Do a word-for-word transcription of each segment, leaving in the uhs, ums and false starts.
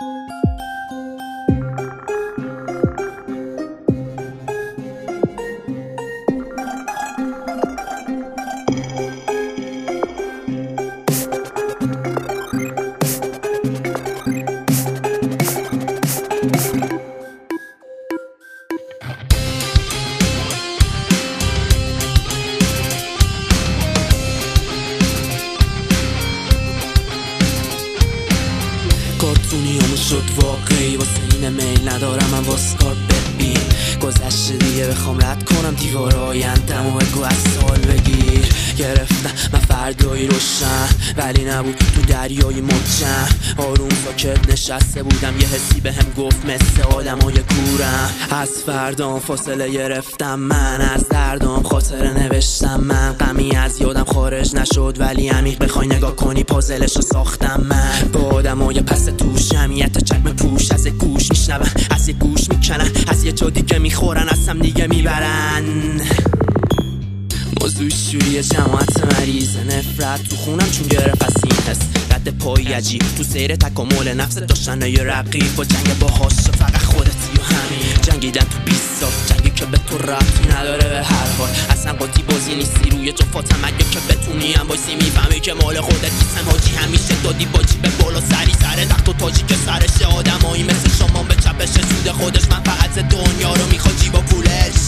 کارتونی همون شد واقعی، واسه اینه میل ندارم من واسه کار ببین گذشته دیگه بخوام رد کنم دیوار آیندم و بگو از سال بگیر. گرفتم من فردایی روشن ولی نبود تو دریای مچم، آروم ساکت نشسته بودم یه حسی به هم گفت مثل آدمای کورم. از فردام فاصله گرفتم من از دردام، خاطره نوشتم من غمی از یادم خارج نشد ولی عمیق بخوای نگاه کنی پازلشو ساختم من. با آدمای پس توش جمعیت چکم پوش از گوش میشنون از یه گوش میکنن از یه جا دیگه میخورن از هم دیگه میبرن. موضوع شوری جماعت مریض نفرت تو خونم چون گرفت از این حس رد پای عجیب تو سیر تکامل نفس داشتن یه رقیب با جنگ باهاش فقط خودتی و همین جنگیدن تو بیست سال جنگی که به تو ربطی نداره به هر حال اصلا قاطی بازی نیستی روی جفاتم اگه که بتونی هم بایستی میفهمی که مال خودت نیستم حاجی همیشه دادی باجی به بالا سری سر تخت و تاجی که سرش آدمایی مثل شما به چپش سود خودش من فقط دنیا رو میخواد جیب و پولش.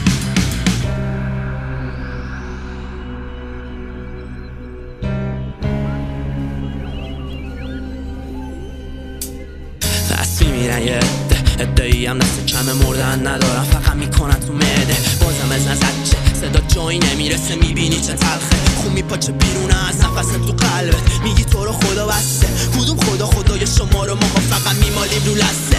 میرن یه عده ادهی هم دست کم مردن ندارم فقط میکنن تو معده بازم از نظر چه صدا جایی نمیرسه میبینی چه تلخه خون میپاچه بیرونه از نفست تو قلبت میگی تو رو خدا بسته کدوم خدا خدای شما رو ما فقط میمالیم رو لسته